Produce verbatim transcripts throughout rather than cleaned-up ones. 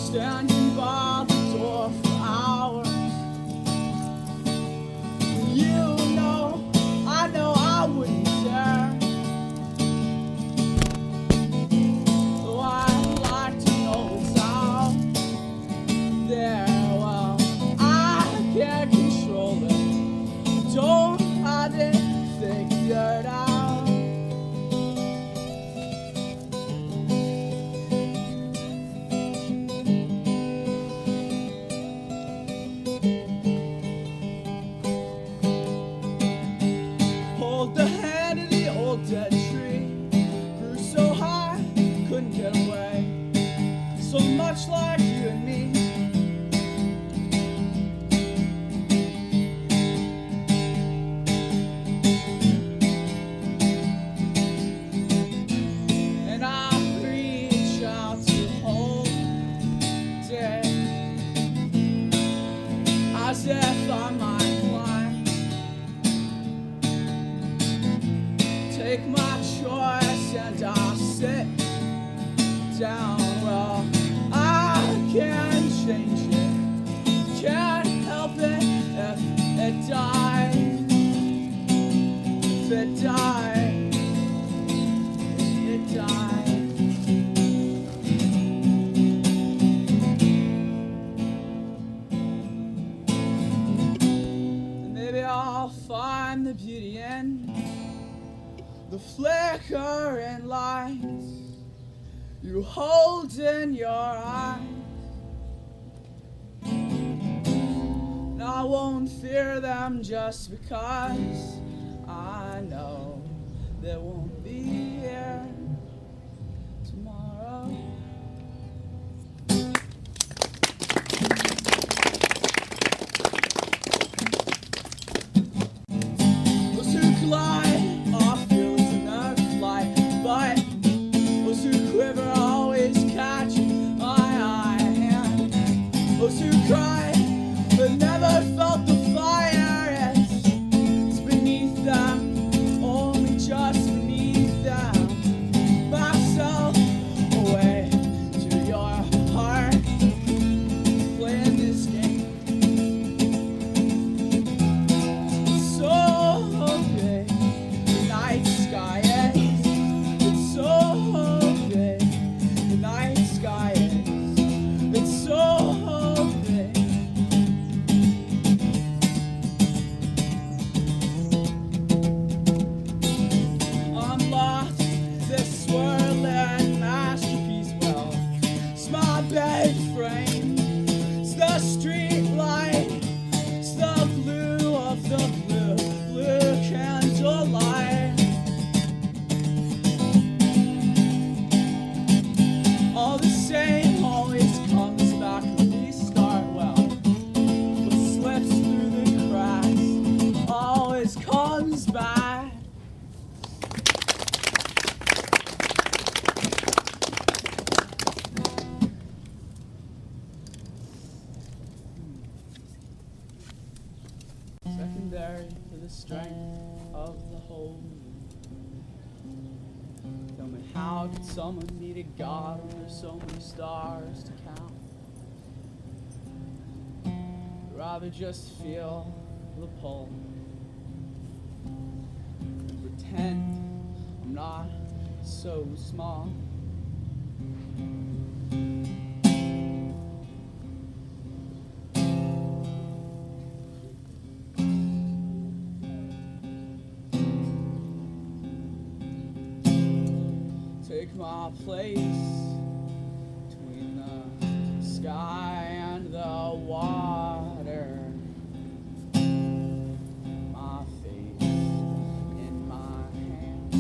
standing by the door for hours. You know, I know I wouldn't dare. So I'd like to know what's out there. Well, I can't control it. Don't have it figured out. Hold the hand of the old dead tree. Grew so high, couldn't get away. So much like you and me. And I reach out to hold it, as if I might climb. Take my choice and I'll sit down. Well, I can't change it, can't help it if it dies. If it dies, it dies. And maybe I'll find the beauty in the flickering lights you hold in your eyes. And I won't fear them just because I know they won't be here tomorrow. Those who glide are fearless enough to fly, but those who quiver always catch my eye hand. Those who cry but never felt the fire, it's, it's beneath them, only just beneath them. Myself away to your heart, playing this game. So big, the night sky is. It's so big, the night sky is. It's so big. I'm lost, this swirling masterpiece. Well, it's my bed frame, it's the street light, it's the blue of the blue, blue candlelight. All the same always comes back when we start. Well, what slips through the cracks always comes back. Secondary to the strength of the whole. Tell me, how could someone need a God when there's so many stars to count? I'd rather just feel the pull and pretend I'm not so small. Take my place between the sky and the water. My face in my hand.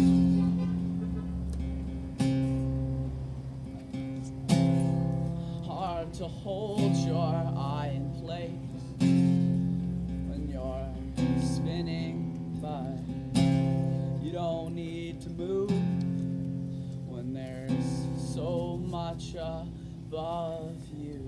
Hard to hold your eye in place when you're spinning, but you don't need to move when there's so much above you.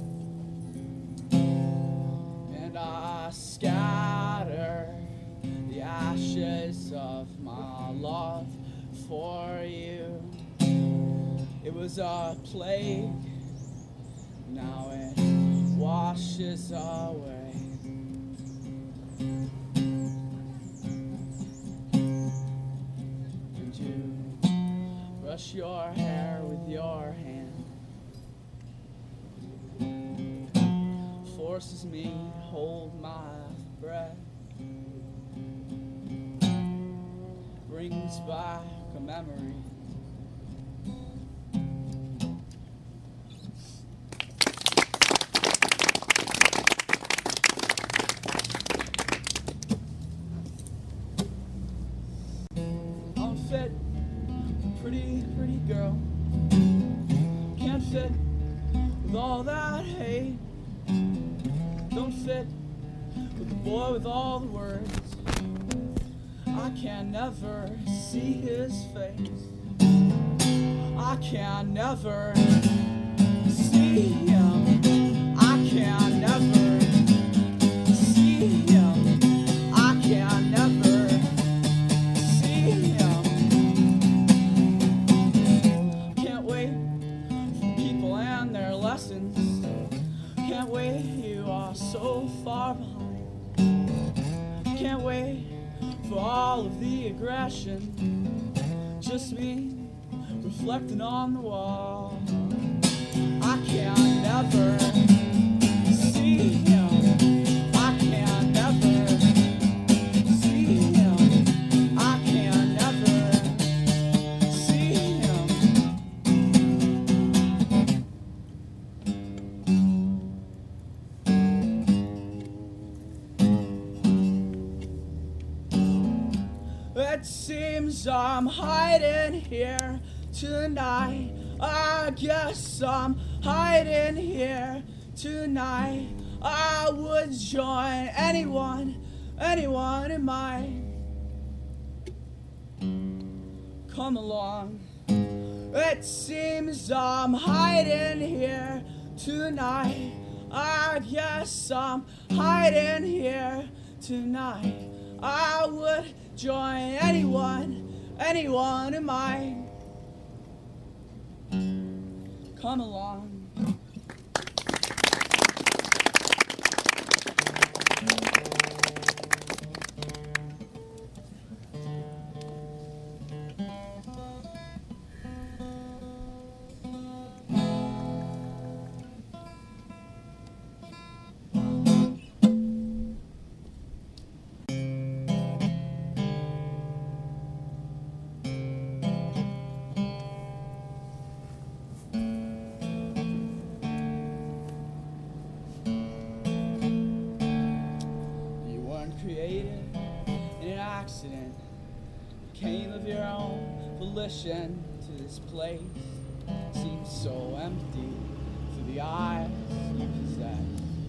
And I scatter the ashes of my love for you. It was a plague, now it washes away. And you brush your hair with your hand, forces me to hold my breath, brings back a memory. Unfit, pretty, pretty girl, can't fit with all that hate. Don't fit with the boy with all the words. I can never see his face. I can never see him. I can never see him. I can never see him. Can't wait for people and their lessons. Can't wait, you are so far behind. Can't wait for all of the aggression. Just me reflecting on the wall. I can never see him. I can never see him. I can never see him. It seems I'm hiding here tonight. I guess I'm hiding here tonight. I would join anyone, anyone in mine. Come along. It seems I'm hiding here tonight. I guess I'm hiding here tonight. I would join anyone, anyone in mine. Come along. Created in an accident, came of your own volition to this place. Seems so empty through the eyes you possess.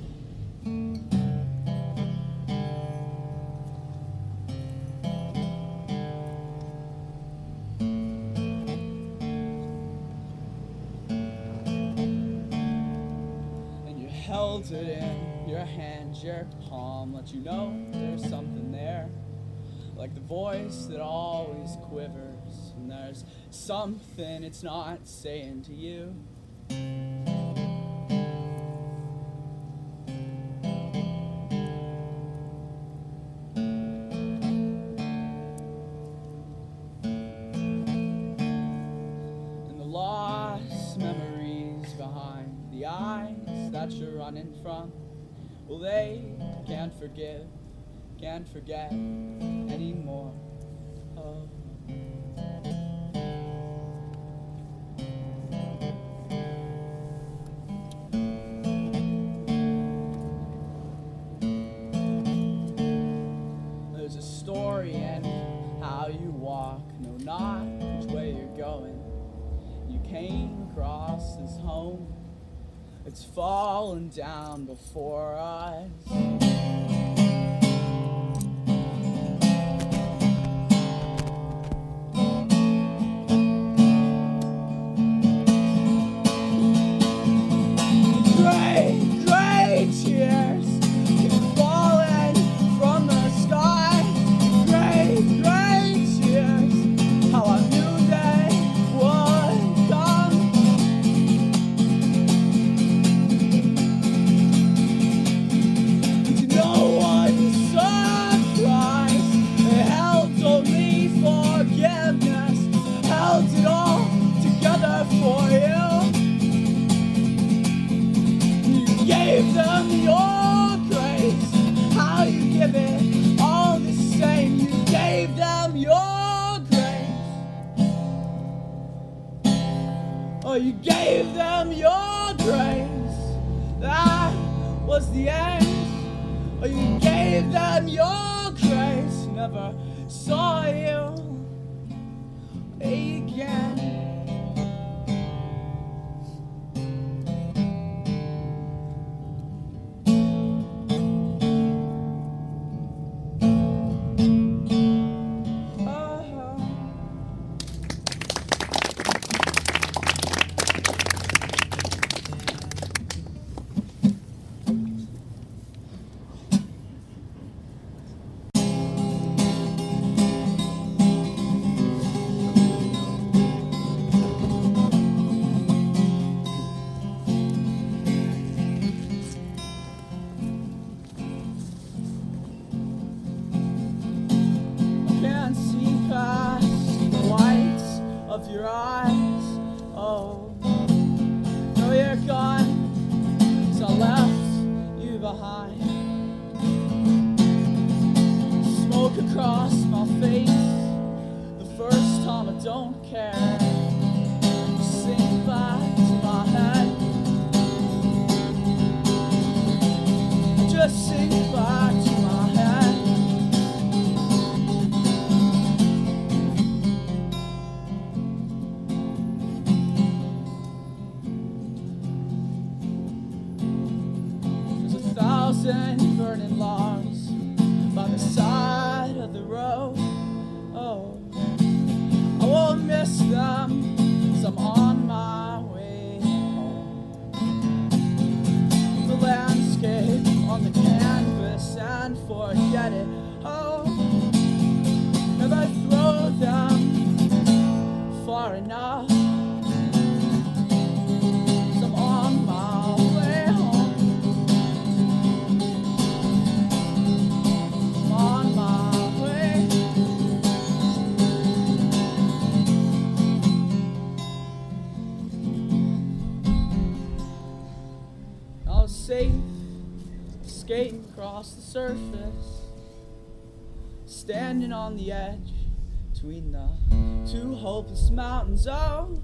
And you held it in your hand, your palm, let you know there's something there, like the voice that always quivers, and there's something it's not saying to you. And the lost memories behind the eyes that you're running from, well, they can't forgive, can't forget anymore. Oh. There's a story in how you walk, no, not which way you're going. You came across this home, it's fallen down before us. Great, great tears keep falling from the sky. Great Oh, you gave them your grace. That was the end. Oh, you gave them your grace. Never saw you again. Of your eyes, oh, no, you're gone, so I left you behind. Smoke across my face, the first time I don't care. Sink back to my head, just sink back to my head. Thousand burning logs by the side of the road. Oh, I won't miss them as I'm on my way home. The landscape on the canvas and forget it. Oh, never throw them far enough. Safe, skating across the surface, standing on the edge between the two hopeless mountains. Oh,